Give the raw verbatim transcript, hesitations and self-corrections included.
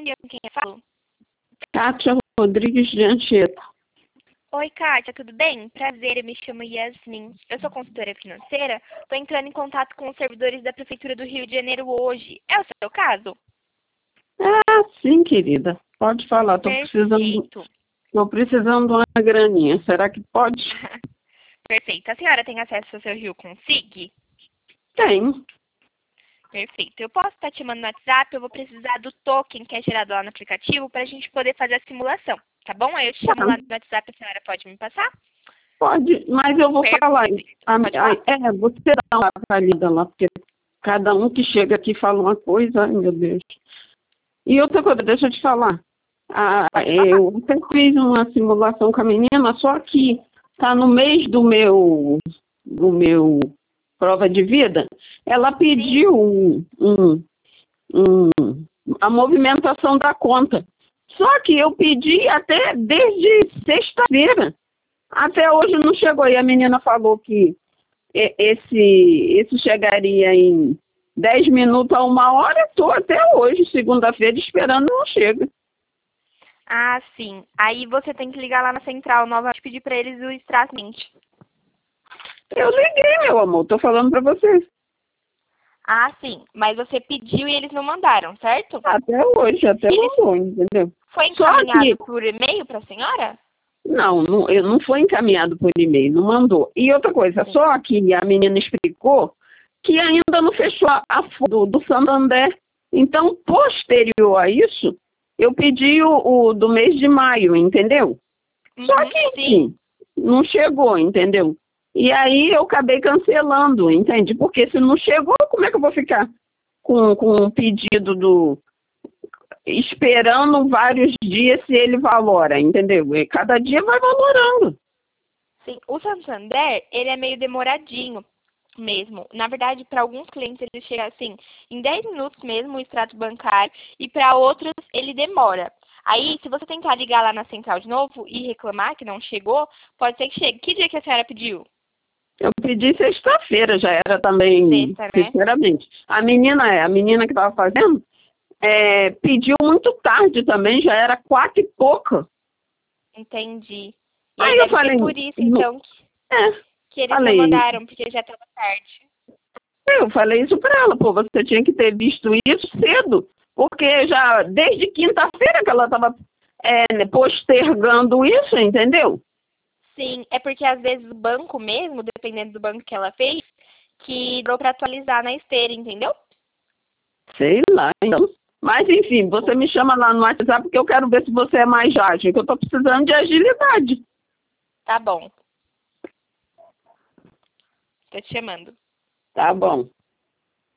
dia, com quem eu falo? Kátia Rodrigues de Anchieta. Oi, Kátia, tudo bem? Prazer, eu me chamo Yasmin. Eu sou consultora financeira. Estou entrando em contato com os servidores da Prefeitura do Rio de Janeiro hoje. É o seu caso? Ah, sim, querida. Pode falar. Estou precisando, Perfeito. tô precisando de uma graninha. Será que pode? Perfeito. A senhora tem acesso ao seu Rio Consig? Tem. Perfeito. Eu posso estar te mandando no WhatsApp, eu vou precisar do token que é gerado lá no aplicativo para a gente poder fazer a simulação, tá bom? Aí eu te chamo Tá. lá no WhatsApp, a senhora pode me passar? Pode, mas eu vou Perfeito. falar. A, Pode falar. a, é, você dá uma valida lá, porque cada um que chega aqui fala uma coisa. Ai, meu Deus. E outra coisa, deixa eu te falar. Ah, Pode falar. eu até fiz uma simulação com a menina, só que tá no mês do meu, do meu prova de vida, ela pediu um, um, um, a movimentação da conta. Só que eu pedi até desde sexta-feira. Até hoje não chegou. E a menina falou que esse, esse chegaria em dez minutos a uma hora. Estou até hoje, segunda-feira, esperando, não chega. Ah, sim. Aí você tem que ligar lá na central novamente e pedir para eles o extrato. Eu liguei, meu amor. Estou falando para vocês. Ah, sim. Mas você pediu e eles não mandaram, certo? Até hoje, até Eles... mandou, entendeu? Foi Só encaminhado que, por e-mail para a senhora? não, não, eu- não foi encaminhado por e-mail, não mandou. E outra coisa, Sim. só que a menina explicou que ainda não fechou a, a do, do Santander. Então, posterior a isso, eu pedi o, o do mês de maio, entendeu? Uhum, Só que, sim. enfim, não chegou, entendeu? E aí eu acabei cancelando, entende? Porque se não chegou, como é que eu vou ficar com, com o pedido do... esperando vários dias se ele valora, entendeu? E cada dia vai valorando. Sim. O Santander, ele é meio demoradinho mesmo. Na verdade, para alguns clientes ele chega assim, em dez minutos mesmo o extrato bancário, e para outros ele demora. Aí, se você tentar ligar lá na central de novo e reclamar que não chegou, pode ser que chegue. Que dia que a senhora pediu? Eu pedi sexta-feira, já era também, Sexta, né? sinceramente. A menina, é, a menina que estava fazendo, é, pediu muito tarde também, já era quatro e pouca. Entendi. E aí Aí eu deve falei, ser por isso, não- então, que, é, que eles não falei, mandaram, porque já estava tarde. eu falei isso para ela, pô, você tinha que ter visto isso cedo, porque já desde quinta-feira que ela estava é, postergando isso, entendeu? Sim, é porque às vezes o banco mesmo, dependendo do banco que ela fez, que deu para atualizar na esteira, entendeu? Sei lá, então. Mas enfim, você me chama lá no WhatsApp porque eu quero ver se você é mais ágil, que eu estou precisando de agilidade. Tá bom. Tô te chamando. Tá bom.